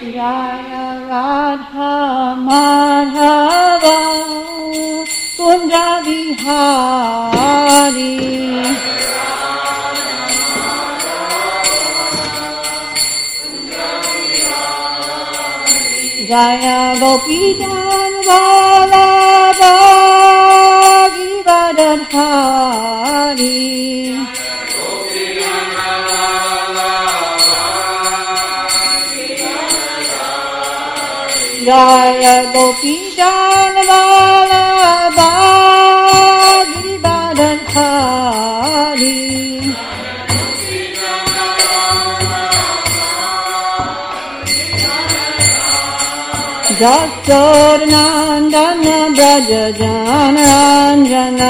Jaya Radha Madhava Kunja Bihari Jaya Gopi Janvalabha Givadadhari Jaya Gopi Janvalabha Givadadhari Jasodnandana Braja Janaranjana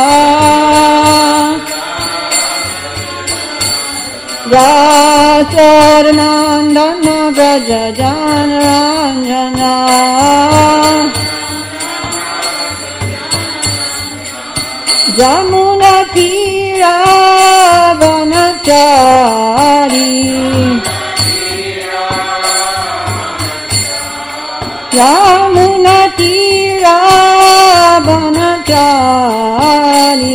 Jasodnandana Braja Janaranjana Jamuna Tira Vanachari Yamuna Tira Vanachari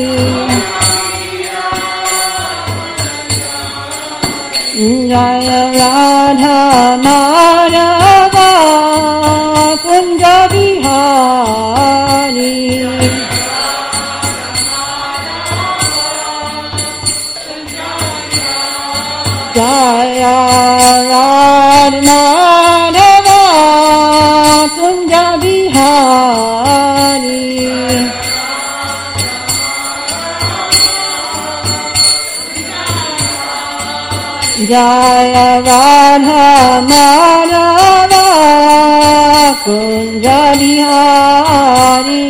Jaya Radha Madhava Kunja Bihari Jaya Radha Madhava Kunja Bihari Jaya Radha Madhava Kunja Bihari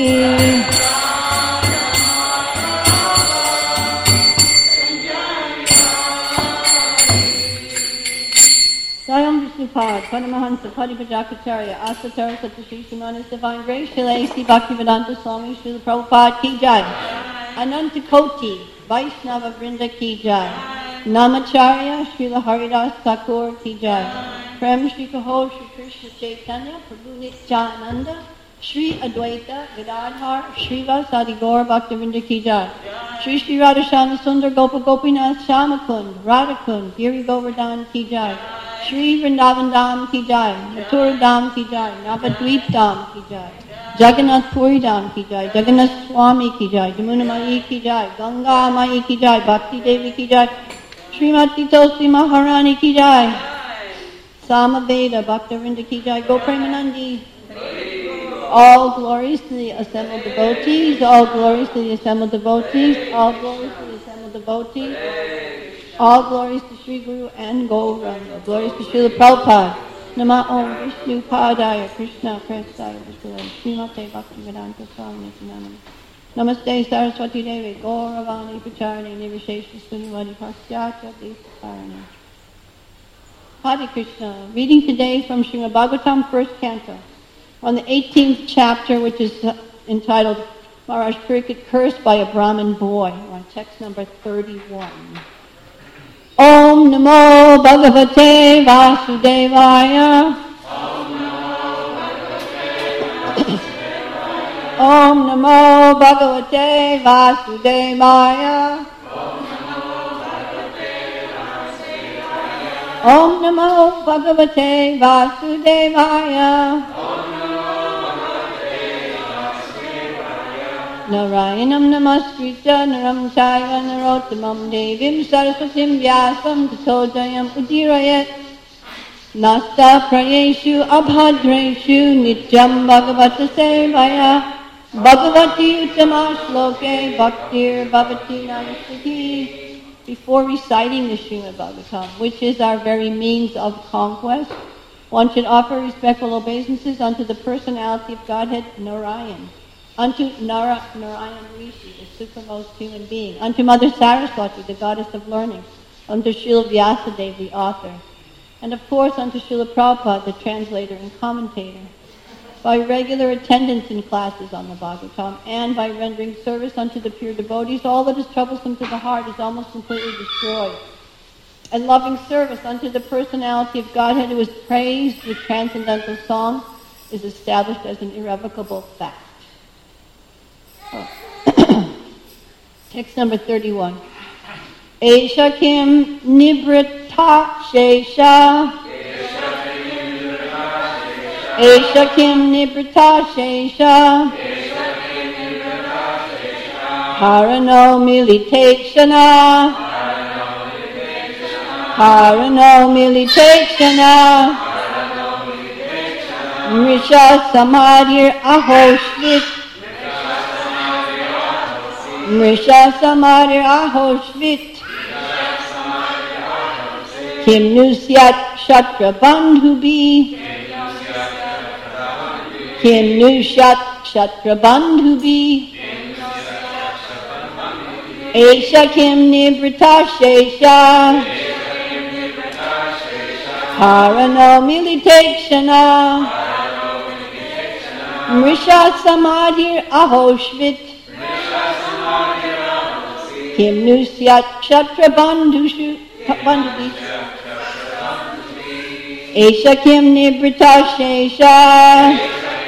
Swayam Vishnupad, Paramahansa, Padipajakacharya, Asatara Satyashri Srimanis Divine Grace, Srila A.C. Bhaktivedanta Swami, Srila Prabhupada Ki Jai, Ananta Koti, Vaishnava Vrinda Ki Jai, Namacharya, Srila Haridas Thakur Ki Jai, Prem Shri Kaho, Shri Krishna Chaitanya, Prabhu Nityananda, Shri Advaita, Gadadhar, Srivas Adi Gaur Bhaktivinoda Ki Jai, Shri Shri Radhashama Sundar Gopa Gopinath Shamakund, Radhakund, Giri Govardhan Ki Jai, Shri Vrindavan Dham Ki Jai, Mathura Dham Ki Jai, Navadvip Dham Ki Jai, Jagannath Puri Dham Ki Jai, Jagannath Swami Ki Jai, Jamuna Mai Ki Jai, Ganga Mai Ki Jai, Bhakti Devi Ki Jai, Srimati Tulsi Maharani Ki Jai, Samaveda Bhaktivinoda Ki Jai, Gopremanandi. All glories to the assembled devotees, all glories to the assembled devotees, all glories to the assembled devotees, all glories to Sri Guru and Gauranga, glories to Srila Prabhupada. Nama Om Vishnu Padaya Krishna Prestaya Vishnu Srimate Bhaktivedanta Swami Nityananda. Namaste Saraswati Devi Gauravani Pacharani Nirvishesha Sunivadi Pasyatya Desasarani. Hare Krishna. Reading today from Srimad Bhagavatam, first canto, on the 18th chapter, which is entitled Maharaj Parikshit Cursed by a Brahmin Boy, on text number 31. Om Namo Bhagavate Vasudevaya. Om Namo Bhagavate Vasudevaya. Om Namo Bhagavate Vasudevaya. Narayanam Namaskritya Naram Chaiva Narottamam Devim Saraswatim Vyasam Tato Jayam Udirayat. Nasta Prayeshu Abhadreshu Nityam Bhagavata Sevaya. Bhagavati Uttama Shloke Bhaktir Bhavati Namaskati. Before reciting the Srimad Bhagavatam, which is our very means of conquest, one should offer respectful obeisances unto the personality of Godhead Narayan, unto Narayan Rishi, the supremest human being, unto Mother Saraswati, the goddess of learning, unto Srila Vyasadeva, the author, and of course unto Srila Prabhupada, the translator and commentator. By regular attendance in classes on the Bhagavatam, and by rendering service unto the pure devotees, all that is troublesome to the heart is almost completely destroyed. and loving service unto the personality of Godhead who is praised with transcendental song is established as an irrevocable fact. Text number 31. Esha kim nibrita shesha. Esha kim nibrita shesha. Harano militakshana. Harano militakshana. Mrisha samadhir ahoshvit. Mrisha samadhir ahoshvit. Kim nusyat shatra bandhubi. Kim nusyat shatra bandhubi. Esha kim nibrita shesha. Harano militakshana. Mrisha samadhir ahoshvit. Kim nusyat shatra bandhubi. Esha kim nibrita shesha.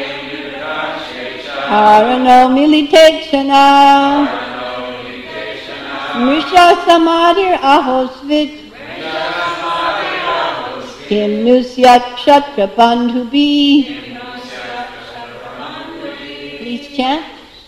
Harano militakshana. Mrisha samadhir ahosvit. Kim nusyat shatra bandhubi. Please chant.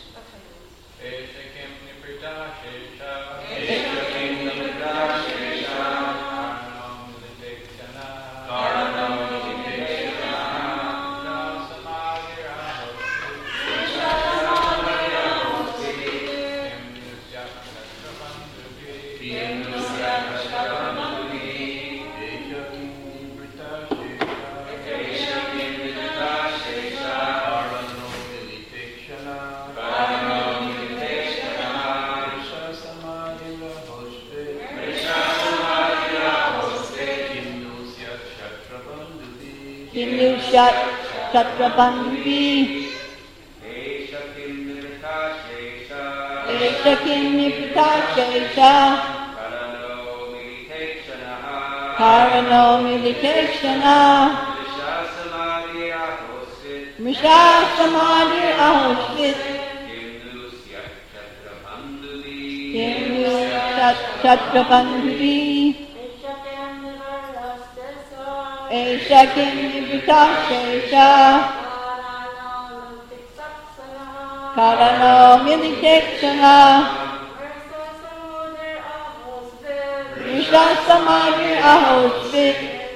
Shatra bandhubi. Esha kim nibrita shesha. Esha kim nibrita shesha. Karano militakshana. Mrisha samadhir ahoshvit. Kim nusyat shatra bandhubi. Esha kim nibrita shesha. Karano militakshana. Mrisha samadhir ahoshvit.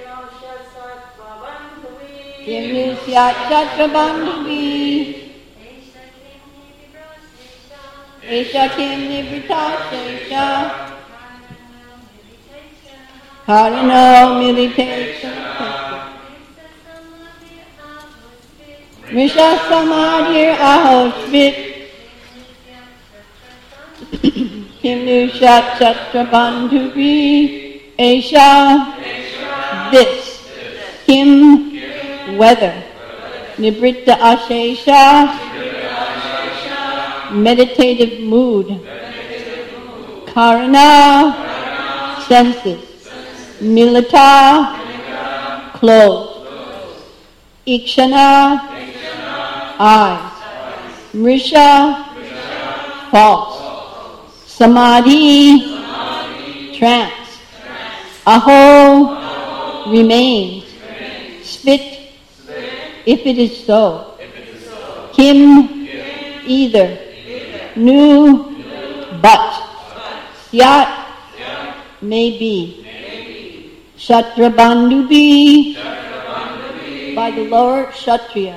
Kim nusyat shatra bandhubi. Esha kim nibrita shesha. Karano militakshana. Mrisha samadhir ahoshvit. Kim nusyat shatra bandhubi. Esha, this. Kim, whether. Nibrita ashesha, meditative mood. Karana, senses. Milita, clothes. Ikshana, eyes. Mrisha, false. Samadhi, trance. Aho, remains. Svit, if it is so. Kim, either. Nu, but. Syat, may be. Shatra bandhubi, by the lower Kshatriya.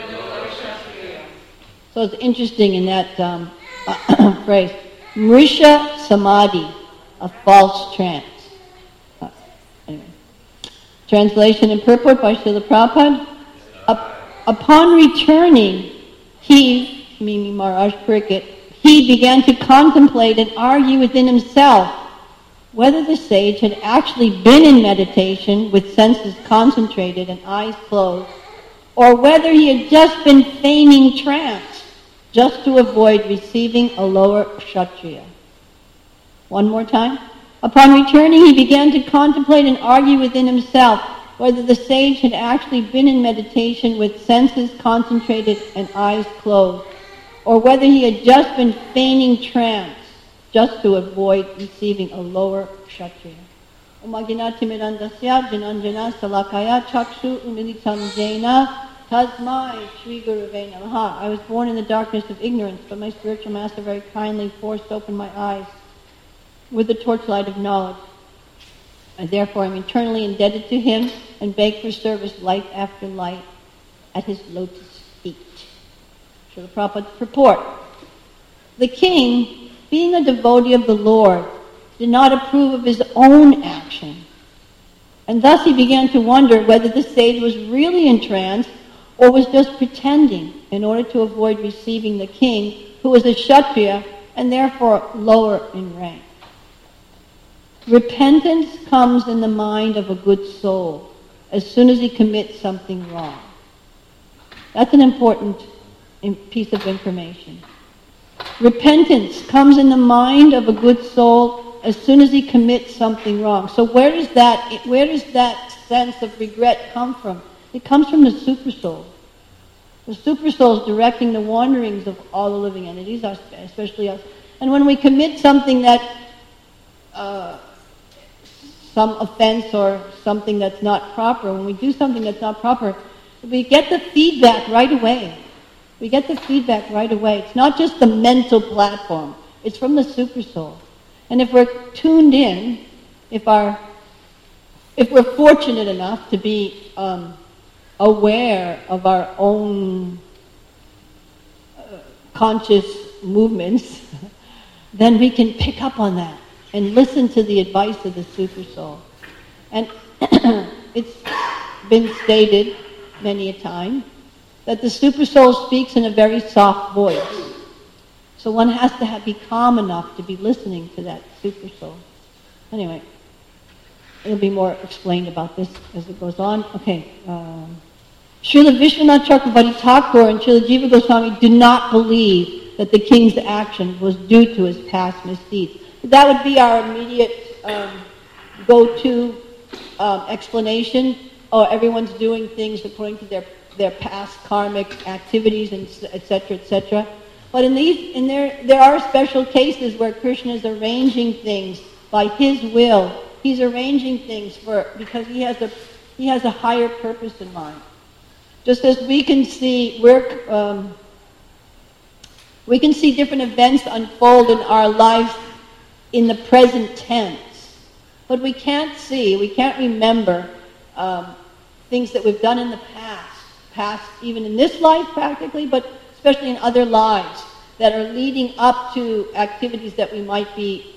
So it's interesting in that phrase. Mrisha samadhi, a false trance. Anyway. Translation and purport by Srila Prabhupada. Upon returning, he, meaning Maharaj Pariksit, he began to contemplate and argue within himself whether the sage had actually been in meditation with senses concentrated and eyes closed, or whether he had just been feigning trance just to avoid receiving a lower kshatriya. One more time. Upon returning, he began to contemplate and argue within himself whether the sage had actually been in meditation with senses concentrated and eyes closed, or whether he had just been feigning trance just to avoid receiving a lower kshatriya. Umaginatimirandasya jananjana salakaya chakshu umilitam jena tasmai Shri Gurave Namaha. I was born in the darkness of ignorance, but my spiritual master very kindly forced open my eyes with the torchlight of knowledge. And therefore I'm eternally indebted to him and beg for service life after life at his lotus feet. Srila Prabhupada's purport. The king, being a devotee of the Lord, did not approve of his own action. And thus he began to wonder whether the sage was really in trance or was just pretending in order to avoid receiving the king, who was a Kshatriya and therefore lower in rank. Repentance comes in the mind of a good soul as soon as he commits something wrong. That's an important piece of information. Repentance comes in the mind of a good soul as soon as he commits something wrong. So where does that sense of regret come from? It comes from the supersoul. The supersoul is directing the wanderings of all the living entities, especially us. And when we commit something that some offense or something that's not proper, when we do something that's not proper, we get the feedback right away. We get the feedback right away. It's not just the mental platform. It's from the supersoul. And if we're tuned in, if we're fortunate enough to be aware of our own conscious movements, then we can pick up on that and listen to the advice of the supersoul. And it's been stated many a time that the supersoul speaks in a very soft voice. So one has to be calm enough to be listening to that supersoul. Anyway, there'll be more explained about this as it goes on. Okay. Srila Vishwanath Chakravarti Thakur and Srila Jiva Goswami do not believe that the king's action was due to his past misdeeds. That would be our immediate go-to explanation. Oh, everyone's doing things according to their past karmic activities, and etc., etc. But there are special cases where Krishna is arranging things by his will. He's arranging things because he has a higher purpose in mind. Just as we can see different events unfold in our lives in the present tense, but we can't remember things that we've done in the past, even in this life practically, but especially in other lives that are leading up to activities that we might be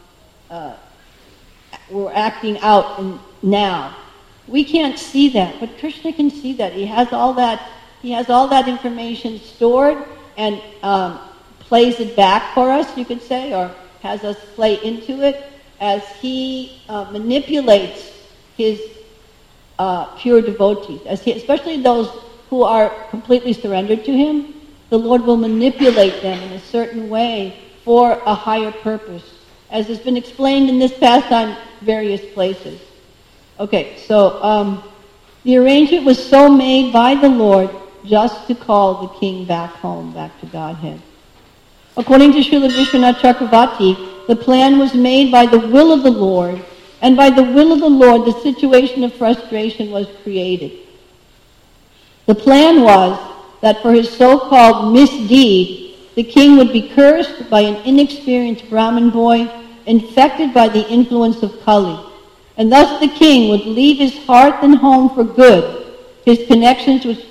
we're acting out in now. We can't see that, but Krishna can see that. He has all that information stored and plays it back for us, you could say, or has us play into it as he manipulates his pure devotees, especially those who are completely surrendered to him. The Lord will manipulate them in a certain way for a higher purpose, as has been explained in this pastime various places. Okay, so the arrangement was so made by the Lord just to call the king back home, back to Godhead. According to Srila Vishwanath Chakravarti, the plan was made by the will of the Lord, and by the will of the Lord, the situation of frustration was created. The plan was that for his so-called misdeed, the king would be cursed by an inexperienced Brahmin boy infected by the influence of Kali. And thus the king would leave his hearth and home for good. His connections with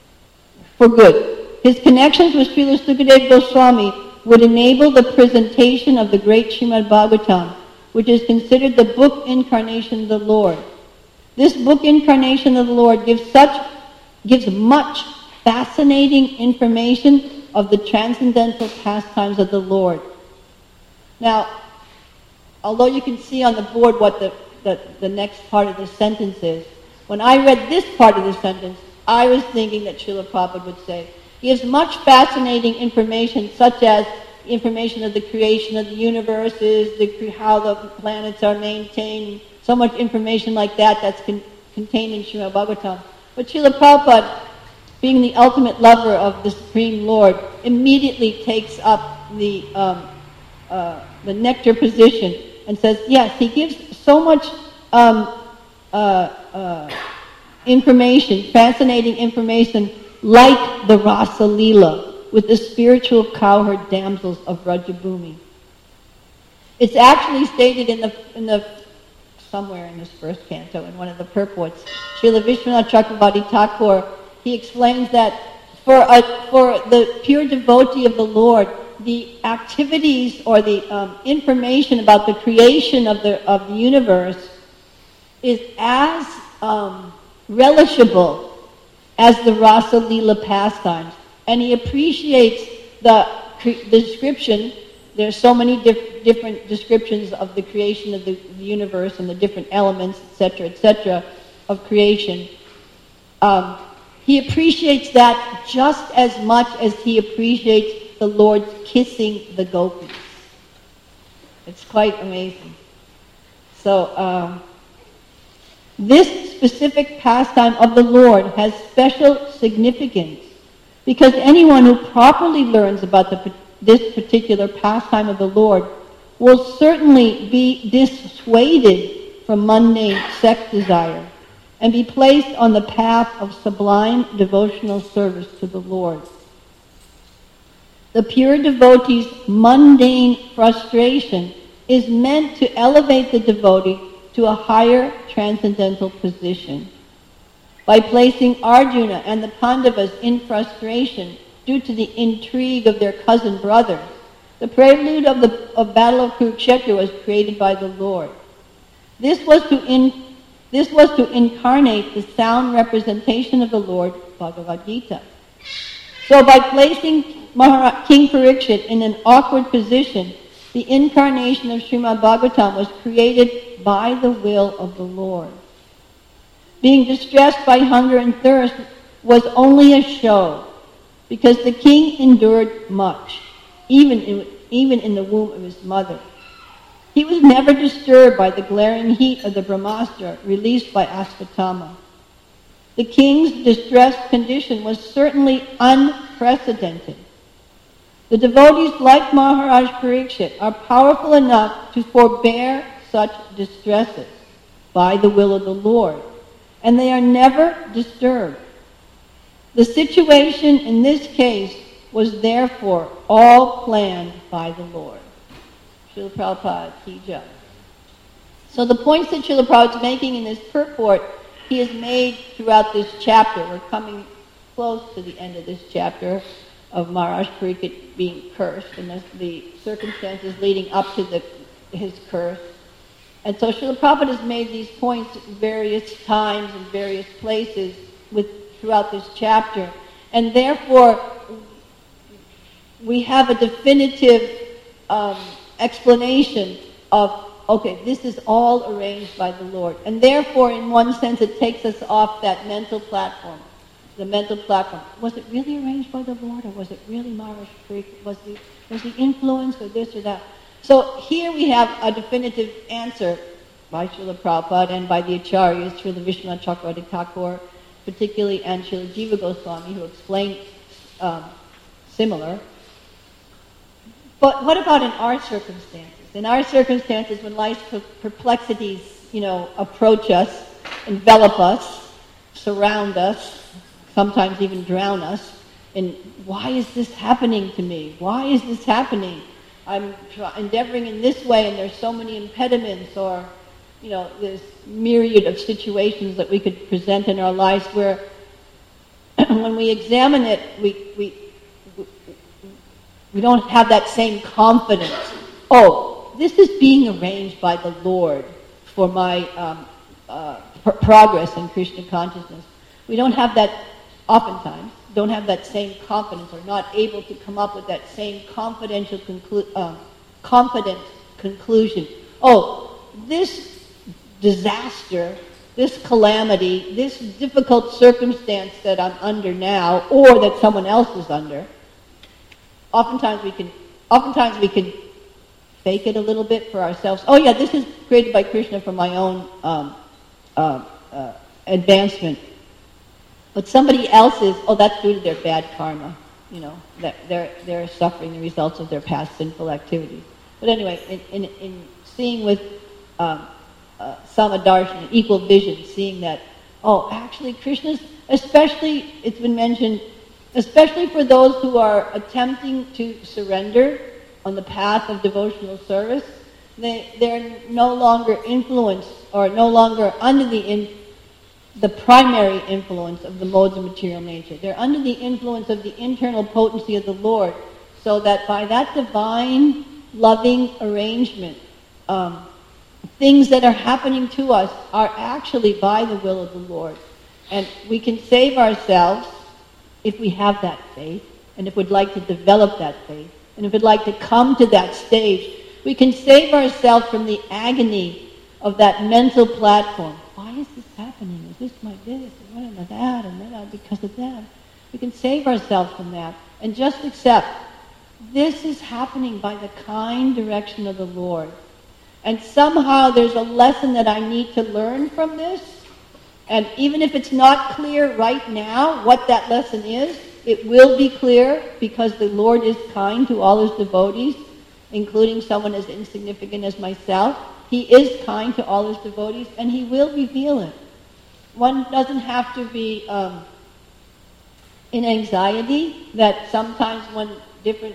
Srila Sukadeva Goswami would enable the presentation of the great Srimad Bhagavatam, which is considered the book incarnation of the Lord. This book incarnation of the Lord gives much fascinating information of the transcendental pastimes of the Lord. Now, although you can see on the board what the next part of the sentence is, when I read this part of the sentence, I was thinking that Srila Prabhupada would say, gives much fascinating information such as information of the creation of the universes, how the planets are maintained, so much information like that that's contained in Srimad Bhagavatam. But Srila Prabhupada, being the ultimate lover of the Supreme Lord, immediately takes up the nectar position and says, yes, he gives so much information, fascinating information, like the Rasa Leela with the spiritual cowherd damsels of Vrajabhumi. It's actually stated in the somewhere in this first canto, in one of the purports, Srila Vishwanath Chakravarti Thakur, he explains that for the pure devotee of the Lord, the activities or the information about the creation of the universe is as relishable as the Rasa Leela pastimes, and he appreciates the description. There's so many different descriptions of the creation of the universe and the different elements, etc., of creation. He appreciates that just as much as he appreciates the Lord's kissing the gopis. It's quite amazing. So, this specific pastime of the Lord has special significance because anyone who properly learns about this particular pastime of the Lord will certainly be dissuaded from mundane sex desire and be placed on the path of sublime devotional service to the Lord. The pure devotee's mundane frustration is meant to elevate the devotee to a higher transcendental position. By placing Arjuna and the Pandavas in frustration due to the intrigue of their cousin brothers, the prelude of the Battle of Kurukshetra was created by the Lord. This was to incarnate the sound representation of the Lord, Bhagavad Gita. So by placing King Parikshit in an awkward position, the incarnation of Srimad Bhagavatam was created by the will of the Lord. Being distressed by hunger and thirst was only a show, because the king endured much, even in the womb of his mother. He was never disturbed by the glaring heat of the Brahmastra released by Ashvatthama. The king's distressed condition was certainly unprecedented. The devotees like Maharaj Parikshit are powerful enough to forbear such distresses by the will of the Lord, and they are never disturbed. The situation in this case was therefore all planned by the Lord. Srila Prabhupada Ki Jai. So the points that Srila Prabhupada is making in this purport, he has made throughout this chapter. We're coming close to the end of this chapter of Maharaj Parikshit being cursed and the circumstances leading up to his curse. And so Srila Prabhupada has made these points at various times and various places throughout this chapter. And therefore, we have a definitive explanation of, okay, this is all arranged by the Lord. And therefore, in one sense, it takes us off that mental platform. The mental platform. Was it really arranged by the Lord, or was it really Maharaj Parikshit? Was the influence, or this or that? So here we have a definitive answer by Srila Prabhupada and by the Acharyas, Srila Vishwanath Chakravarti Thakur, particularly, and Srila Jiva Goswami, who explained similar. But what about in our circumstances? In our circumstances, when life's perplexities, approach us, envelop us, surround us, sometimes even drown us, and why is this happening to me? Why is this happening? I'm endeavoring in this way, and there's so many impediments, or this myriad of situations that we could present in our lives where when we examine it, we don't have that same confidence. Oh, this is being arranged by the Lord for my progress in Krishna consciousness. We don't have that, oftentimes, don't have that same confidence, or not able to come up with that same confident conclusion. Oh, this disaster, this calamity, this difficult circumstance that I'm under now, or that someone else is under, oftentimes we can oftentimes we can fake it a little bit for ourselves. Oh yeah, this is created by Krishna for my own advancement. But somebody else's, that's due to their bad karma. That they're suffering the results of their past sinful activities. But anyway, in seeing with Samadarshana, equal vision, seeing that, actually Krishna's, especially, it's been mentioned, especially for those who are attempting to surrender on the path of devotional service, they're no longer influenced or no longer under the primary influence of the modes of material nature. They're under the influence of the internal potency of the Lord, so that by that divine, loving arrangement, things that are happening to us are actually by the will of the Lord. And we can save ourselves if we have that faith, and if we'd like to develop that faith, and if we'd like to come to that stage, we can save ourselves from the agony of that mental platform. Why is this happening? Is this my this? And what am I that? And then because of that. We can save ourselves from that and just accept this is happening by the kind direction of the Lord. And somehow there's a lesson that I need to learn from this. And even if it's not clear right now what that lesson is, it will be clear because the Lord is kind to all his devotees, including someone as insignificant as myself. He is kind to all his devotees, and he will reveal it. One doesn't have to be in anxiety that sometimes when different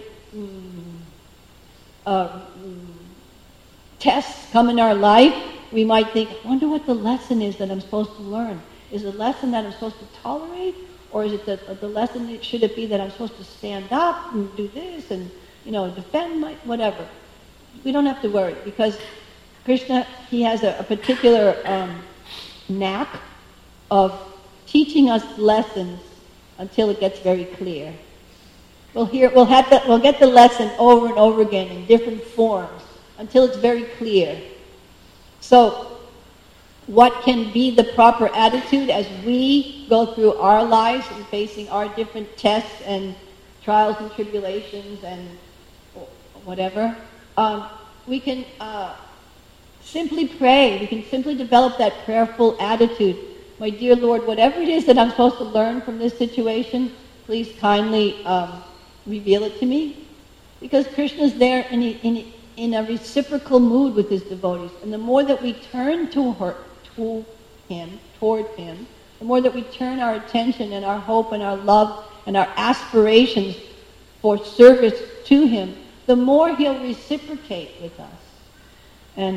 tests come in our life, we might think, I wonder what the lesson is that I'm supposed to learn. Is it a lesson that I'm supposed to tolerate? Or is it the lesson, should it be that I'm supposed to stand up and do this and, defend my, whatever. We don't have to worry because Krishna, he has a particular knack of teaching us lessons until it gets very clear. We'll get the lesson over and over again in different forms until it's very clear. So, what can be the proper attitude as we go through our lives and facing our different tests and trials and tribulations and whatever? We can simply pray. We can simply develop that prayerful attitude. My dear Lord, whatever it is that I'm supposed to learn from this situation, please kindly reveal it to me. Because Krishna's there in a reciprocal mood with his devotees. And the more that we turn toward him, the more that we turn our attention and our hope and our love and our aspirations for service to him, the more he'll reciprocate with us. And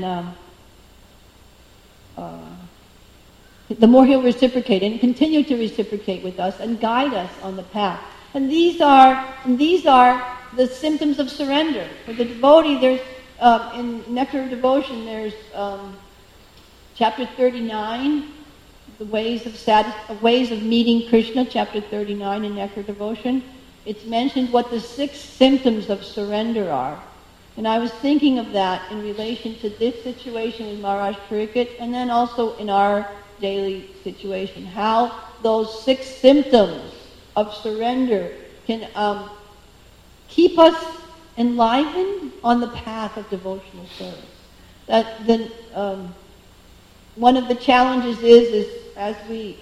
the more he'll reciprocate and continue to reciprocate with us and guide us on the path. And these are the symptoms of surrender. For the devotee, there's in Nectar of Devotion, there's chapter 39, the ways of meeting Krishna. Chapter 39 in Nectar of Devotion. It's mentioned what the 6 symptoms of surrender are. And I was thinking of that in relation to this situation with Maharaj Pariksit, and then also in our daily situation, how those 6 symptoms of surrender can keep us enlivened on the path of devotional service. One of the challenges is as we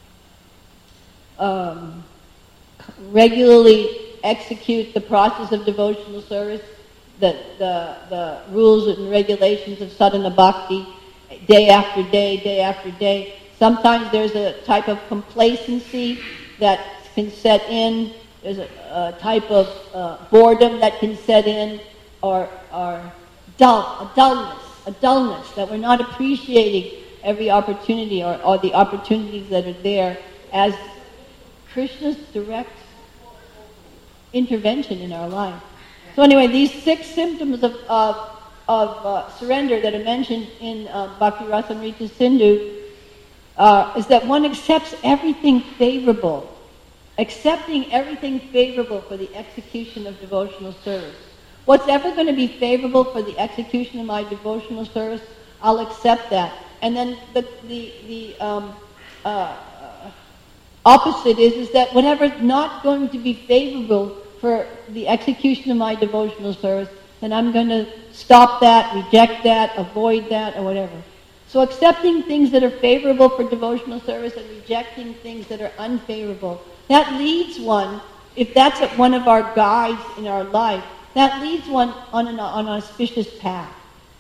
regularly execute the process of devotional service, the rules and regulations of sadhana bhakti, day after day, sometimes there's a type of complacency that can set in. There's a type of boredom that can set in, or a dullness that we're not appreciating every opportunity or the opportunities that are there as Krishna's direct intervention in our life. So anyway, these 6 symptoms of surrender that are mentioned in Bhakti Rasamrita Sindhu is that one accepts everything favorable. Accepting everything favorable for the execution of devotional service. What's ever going to be favorable for the execution of my devotional service, I'll accept that. And then the opposite is that whatever's not going to be favorable for the execution of my devotional service, then I'm going to stop that, reject that, avoid that, or whatever. So accepting things that are favorable for devotional service and rejecting things that are unfavorable, that leads one, if that's one of our guides in our life, that leads one on an auspicious path.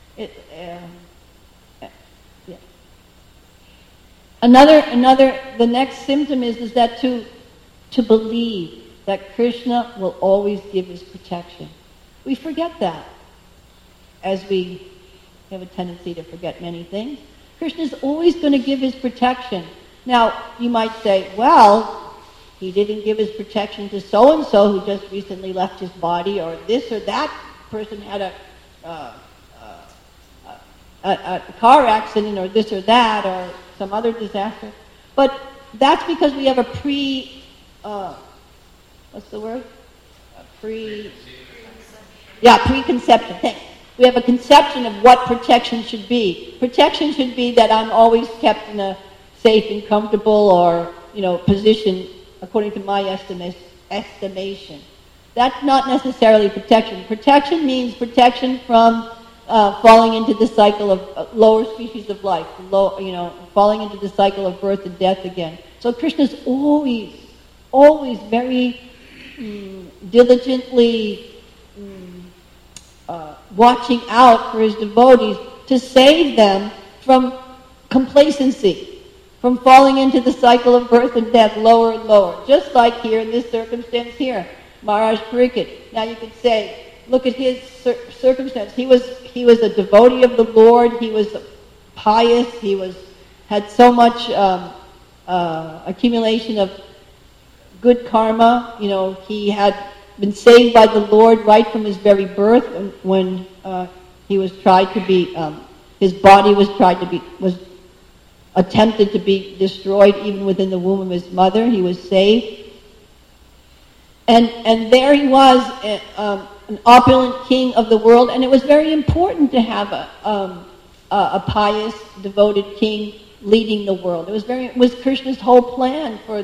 The next symptom is that to believe that Krishna will always give his protection. We forget that, as we have a tendency to forget many things. Krishna is always going to give his protection. Now, you might say, well, he didn't give his protection to so-and-so who just recently left his body, or this or that person had a car accident, or this or that, or some other disaster. But that's because we have a preconception. Thanks. We have a conception of what protection should be. Protection should be that I'm always kept in a safe and comfortable or, position according to my estimation. That's not necessarily protection. Protection means protection from falling into the cycle of lower species of life, falling into the cycle of birth and death again. So Krishna's always very diligently watching out for his devotees to save them from complacency, from falling into the cycle of birth and death lower and lower. Just like here in this circumstance here, Maharaj Parikshit. Now you could say, look at his circumstance. He was a devotee of the Lord. He was pious. He had so much accumulation of good karma. He had been saved by the Lord right from his very birth, when he was tried to be, his body was attempted to be destroyed even within the womb of his mother. He was saved, and there he was, an opulent king of the world, and it was very important to have a pious, devoted king leading the world. It was Krishna's whole plan for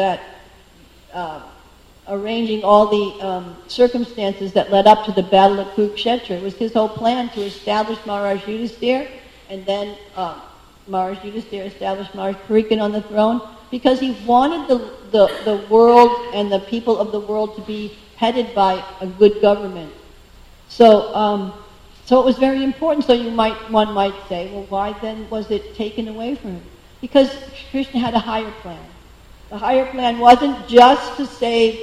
arranging all the circumstances that led up to the battle of Kurukshetra. It was his whole plan to establish Maharaj Yudhisthira, and then Maharaj Yudhisthira established Maharaj Parikshit on the throne, because he wanted the world and the people of the world to be headed by a good government. So it was very important. So one might say, well, why then was it taken away from him? Because Krishna had a higher plan. The higher plan wasn't just to save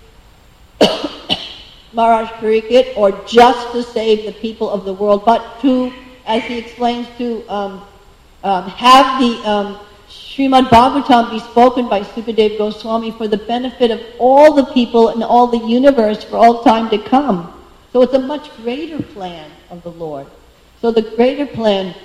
Maharaj Parikshit or just to save the people of the world, but to, as he explains, to have the Srimad Bhagavatam be spoken by Sukadeva Goswami for the benefit of all the people and all the universe for all time to come. So it's a much greater plan of the Lord. So the greater plan,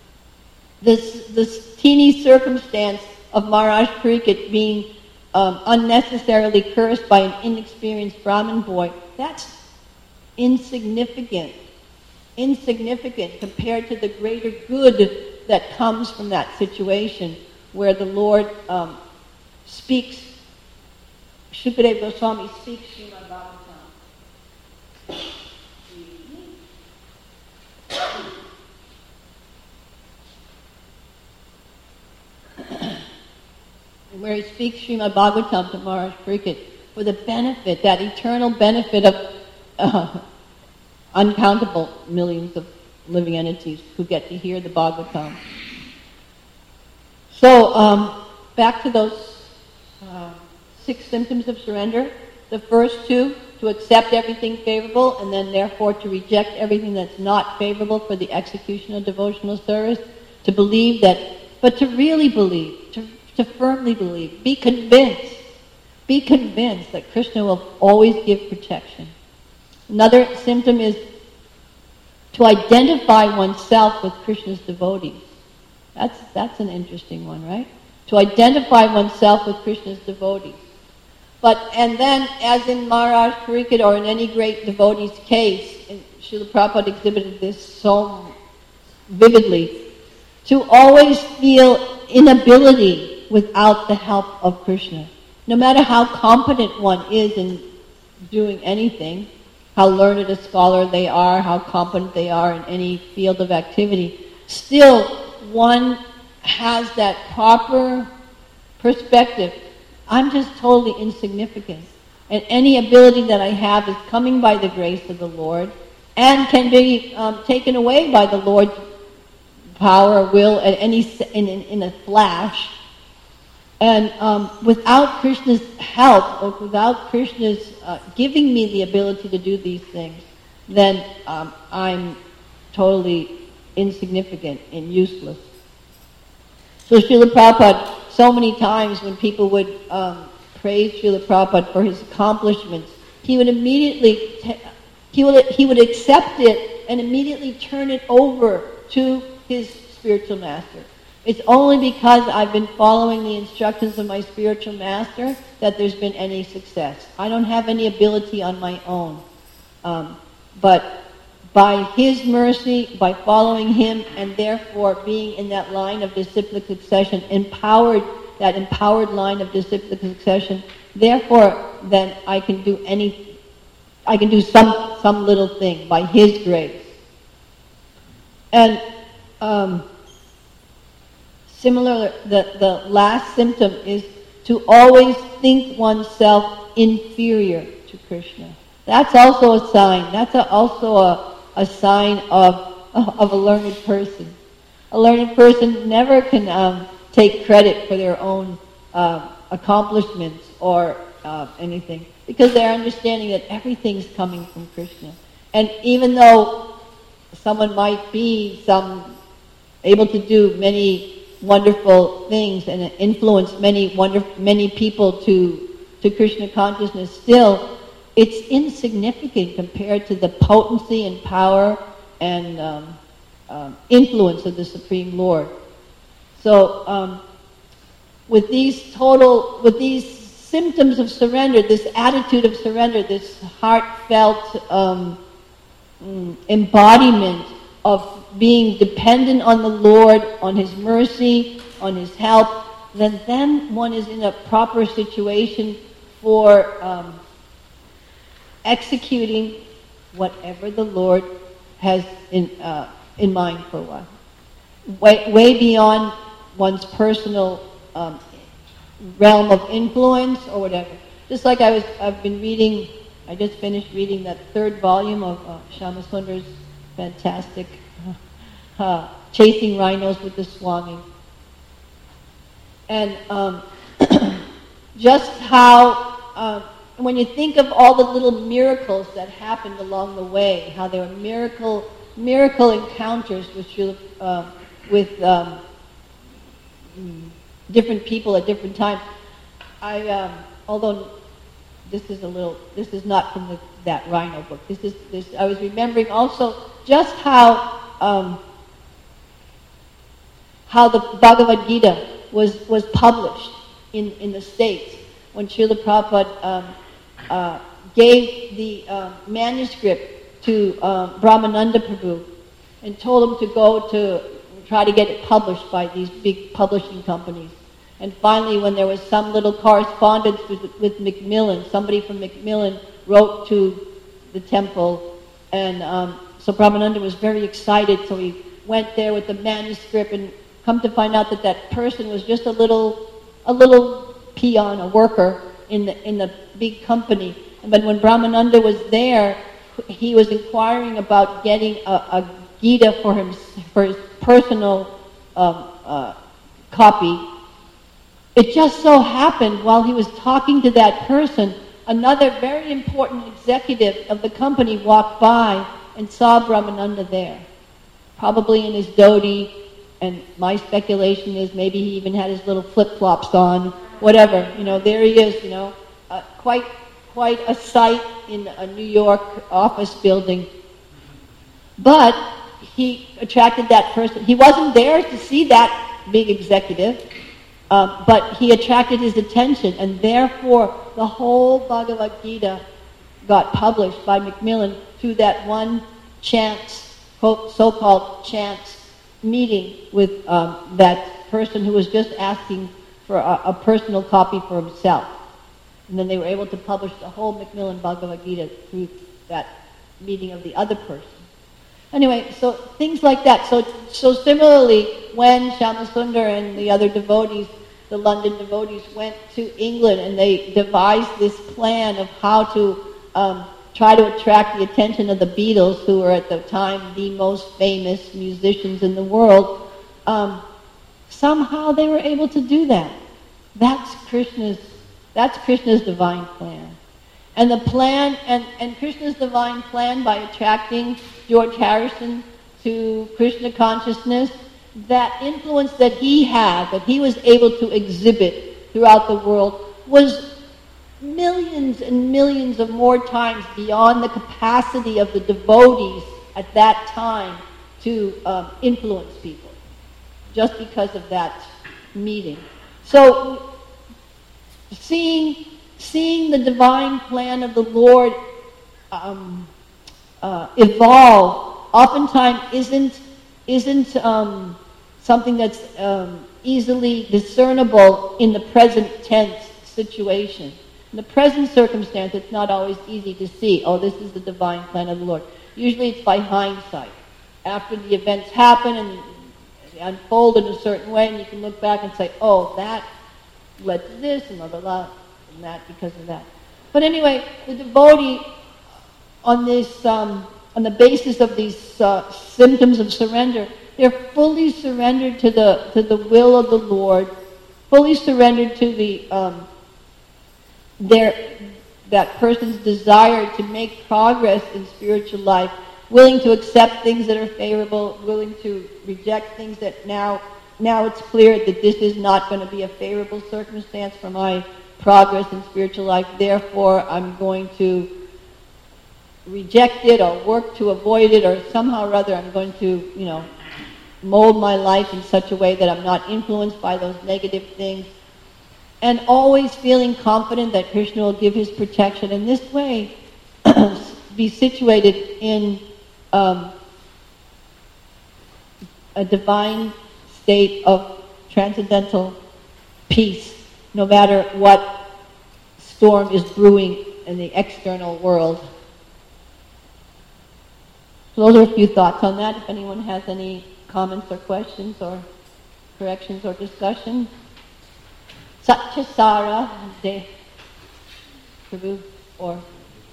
this teeny circumstance of Maharaj Parikshit being unnecessarily cursed by an inexperienced Brahmin boy, that's insignificant compared to the greater good that comes from that situation, where the Lord speaks, Shukadeva Goswami speaks Srimad Bhagavatam. Where he speaks Srimad Bhagavatam to Maharaj Parikshit for the benefit, that eternal benefit of uncountable millions of living entities who get to hear the Bhagavatam. So, back to those 6 symptoms of surrender. The first 2, to accept everything favorable, and then therefore to reject everything that's not favorable for the execution of devotional service. To believe that, but to really believe, to firmly believe, be convinced that Krishna will always give protection. Another symptom is to identify oneself with Krishna's devotees. That's an interesting one, right? To identify oneself with Krishna's devotees. And then, as in Maharaj Parikshit or in any great devotee's case, and Srila Prabhupada exhibited this so vividly, to always feel inability without the help of Krishna. No matter how competent one is in doing anything, how learned a scholar they are, how competent they are in any field of activity, still one has that proper perspective. I'm just totally insignificant. And any ability that I have is coming by the grace of the Lord and can be taken away by the Lord's power or will at in a flash. And without Krishna's help, or without Krishna's giving me the ability to do these things, then I'm totally insignificant and useless. So Srila Prabhupada, so many times when people would praise Srila Prabhupada for his accomplishments, he would immediately he would accept it and immediately turn it over to his spiritual master. It's only because I've been following the instructions of my spiritual master that there's been any success. I don't have any ability on my own. But by his mercy, by following him, and therefore being in that line of disciplic succession, that empowered line of disciplic succession, therefore then I can do some little thing by his grace. And similar, the last symptom is to always think oneself inferior to Krishna. That's also a sign. That's also a sign of a learned person. A learned person never can take credit for their own accomplishments or anything, because they're understanding that everything's coming from Krishna. And even though someone might be able to do many wonderful things and influence many people to Krishna consciousness, still it's insignificant compared to the potency and power and influence of the Supreme Lord. So with these symptoms of surrender, this attitude of surrender, this heartfelt embodiment of being dependent on the Lord, on his mercy, on his help, then one is in a proper situation for executing whatever the Lord has in mind for one. Way beyond one's personal realm of influence or whatever. Just like I just finished reading that third volume of Shama Sundar's fantastic Chasing Rhinos with the Swami. And just how, when you think of all the little miracles that happened along the way, how there were miracle encounters with different people at different times. Although this is not from that Rhino book. I was remembering also just how the Bhagavad Gita was published in the States when Srila Prabhupada gave the manuscript to Brahmananda Prabhu and told him to go to try to get it published by these big publishing companies. And finally, when there was some little correspondence with Macmillan, somebody from Macmillan wrote to the temple, and so Brahmananda was very excited, so he went there with the manuscript, and come to find out that person was just a little peon, a worker in the big company. But when Brahmananda was there, he was inquiring about getting a Gita for his personal copy. It just so happened while he was talking to that person, another very important executive of the company walked by and saw Brahmananda there, probably in his dhoti, and my speculation is maybe he even had his little flip-flops on, whatever. There he is, quite a sight in a New York office building. But he attracted that person. He wasn't there to see that big executive, but he attracted his attention, and therefore the whole Bhagavad Gita got published by Macmillan through that one chance, so-called chance meeting with that person who was just asking for a personal copy for himself. And then they were able to publish the whole Macmillan Bhagavad Gita through that meeting of the other person. Anyway, so things like that. So similarly, when Shyamasundar and the other devotees, the London devotees, went to England and they devised this plan of how to try to attract the attention of the Beatles, who were at the time the most famous musicians in the world, somehow they were able to do that. That's Krishna's divine plan. And the plan, and Krishna's divine plan by attracting George Harrison to Krishna consciousness, that influence that he had, that he was able to exhibit throughout the world, was millions and millions of more times beyond the capacity of the devotees at that time to influence people, just because of that meeting. So, seeing the divine plan of the Lord evolve oftentimes isn't something that's easily discernible in the present tense situation. In the present circumstance, it's not always easy to see, oh, this is the divine plan of the Lord. Usually it's by hindsight. After the events happen and they unfold in a certain way, and you can look back and say, oh, that led to this, and blah, blah, blah, and that because of that. But anyway, the devotee, on this, on the basis of these symptoms of surrender, they're fully surrendered to the will of the Lord, fully surrendered to the that person's desire to make progress in spiritual life, willing to accept things that are favorable, willing to reject things that now it's clear that this is not going to be a favorable circumstance for my progress in spiritual life, therefore I'm going to reject it or work to avoid it, or somehow or other I'm going to, mold my life in such a way that I'm not influenced by those negative things. And always feeling confident that Krishna will give his protection. In this way, be situated in a divine state of transcendental peace, no matter what storm is brewing in the external world. So those are a few thoughts on that. If anyone has any comments or questions or corrections or discussion. Satyasara de Prabhu or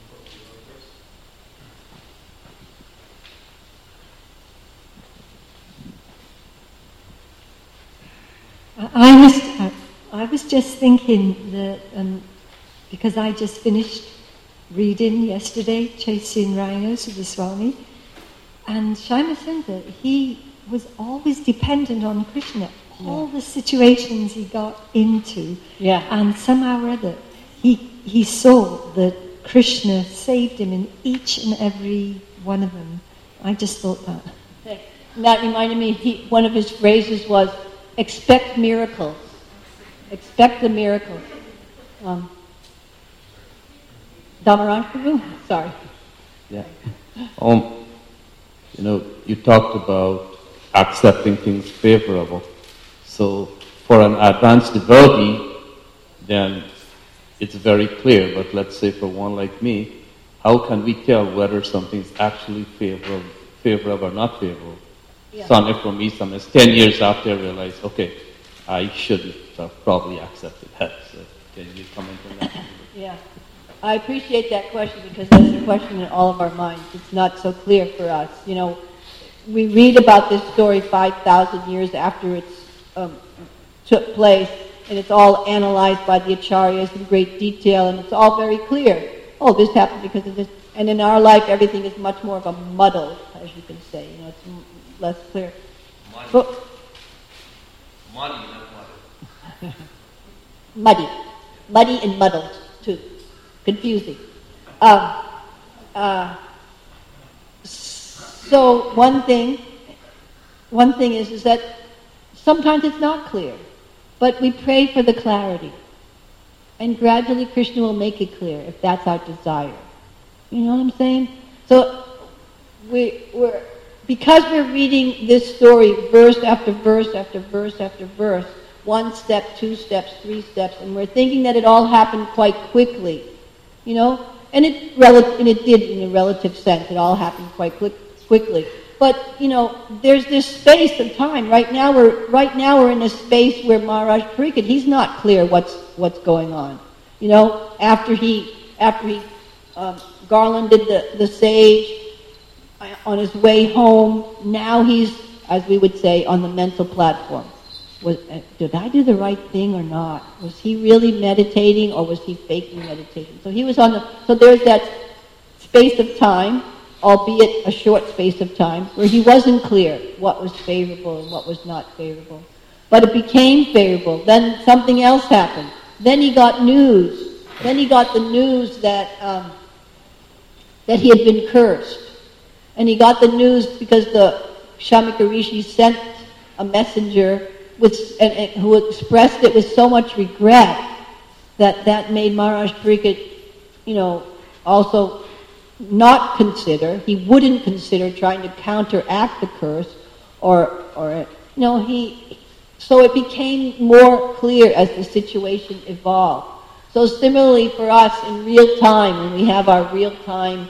I was just thinking that because I just finished reading yesterday Chaitanya Rayas of the Swami, and Shyamasundar, he was always dependent on Krishna. All the situations he got into, and somehow or other, he saw that Krishna saved him in each and every one of them. I just thought that. And that reminded me, one of his phrases was, expect miracles. Expect the miracles. Damaran Prabhu? Sorry. Yeah. You talked about accepting things favorable. So for an advanced devotee, then it's very clear. But let's say for one like me, how can we tell whether something's actually favorable or not favorable? Yeah. So for me, some is 10 years after I realized, okay, I shouldn't have probably accepted that. So can you comment on that? Yeah. I appreciate that question because that's a question in all of our minds. It's not so clear for us. We read about this story 5,000 years after it's took place, and it's all analyzed by the acharyas in great detail, and it's all very clear. Oh, this happened because of this. And in our life, everything is much more of a muddle, as you can say. It's less clear. Money, not muddy. Muddy and muddled, too. Confusing. So one thing is that sometimes it's not clear, but we pray for the clarity. And gradually Krishna will make it clear if that's our desire. You know what I'm saying? So because we're reading this story verse after verse after verse after verse, 1 step, 2 steps, 3 steps, and we're thinking that it all happened quite quickly, and it did in a relative sense. It all happened quite quickly. But there's this space of time. Right now we're in a space where Maharaj Pariksit, he's not clear what's going on. After he garlanded the sage on his way home, now he's, as we would say, on the mental platform. Did I do the right thing or not? Was he really meditating or was he faking meditation? So he was so there's that space of time, albeit a short space of time, where he wasn't clear what was favorable and what was not favorable. But it became favorable. Then something else happened. Then he got news. Then he got the news that he had been cursed. And he got the news because the Shamika Rishi sent a messenger who expressed it with so much regret that made Maharaj Pariksit, also not consider. He wouldn't consider trying to counteract the curse, So it became more clear as the situation evolved. So similarly for us in real time, when we have our real time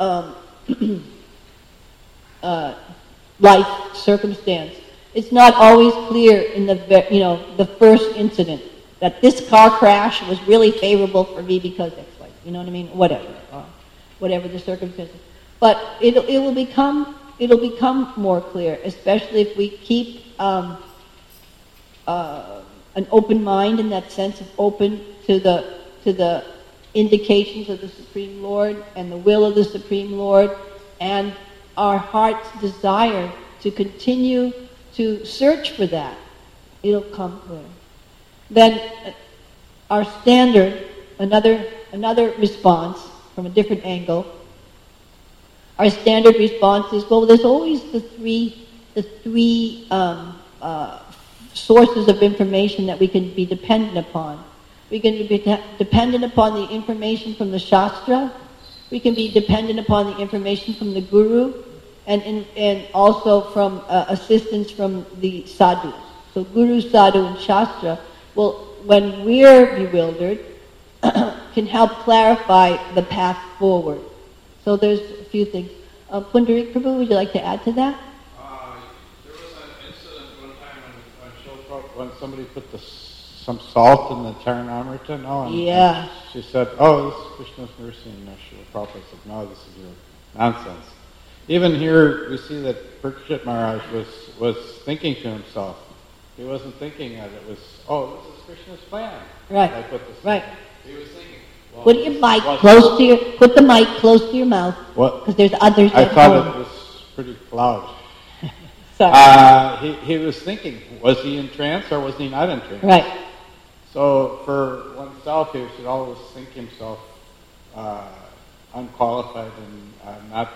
life circumstance, it's not always clear in the first incident that this car crash was really favorable for me because X, Y. You know what I mean? Whatever the circumstances. But it'll become more clear, especially if we keep an open mind, in that sense of open to the indications of the Supreme Lord and the will of the Supreme Lord, and our heart's desire to continue to search for that. It'll come clear. Then our standard, another response from a different angle. Our standard response is, well, there's always the three sources of information that we can be dependent upon. We can be dependent upon the information from the Shastra. We can be dependent upon the information from the Guru, and also from assistance from the sadhus. So Guru, Sadhu, and Shastra, well, when we're bewildered, can help clarify the path forward. So there's a few things. Pundarik Prabhu, would you like to add to that? There was an incident one time when somebody put some salt in the Charanamrita, and she said, "Oh, this is Krishna's mercy," and Srila Prabhupada said, "No, this is your nonsense." Even here, we see that Pariksit Maharaj was thinking to himself. He wasn't thinking that it was, this is Krishna's plan. Right. I put this right. He was thinking, put the mic close to your mouth. What? Because there's others. I thought it was pretty loud. Sorry. He was thinking, was he in trance or was he not in trance? Right. So for oneself, he should always think himself unqualified and not.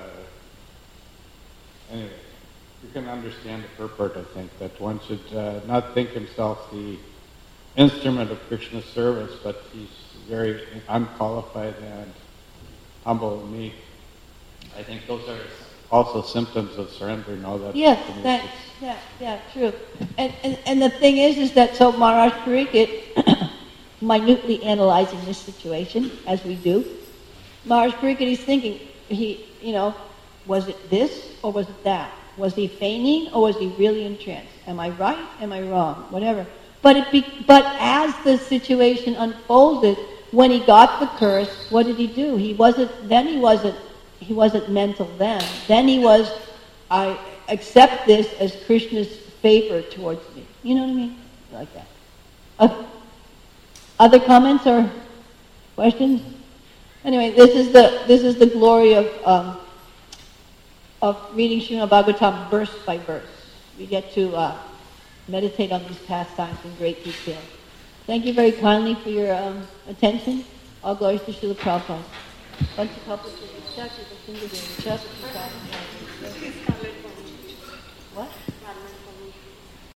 Anyway, you can understand the purport, I think, that one should not think himself the instrument of Krishna's service, but he's very unqualified and humble and meek. I think those are also symptoms of surrender. Yes, true. And the thing is that so Maharaj Pariksit, minutely analyzing this situation, as we do, Maharaj Pariksit, he's thinking, was it this or was it that? Was he feigning or was he really in trance? Am I right? Am I wrong? Whatever. But as the situation unfolded, when he got the curse, what did he do? He wasn't mental then. Then he was, I accept this as Krishna's favor towards me. You know what I mean? Like that. Other comments or questions? Anyway, this is the glory of reading Srimad Bhagavatam verse by verse. We get to meditate on these pastimes in great detail. Thank you very kindly for your attention. All glories to Srila Prabhupada. What?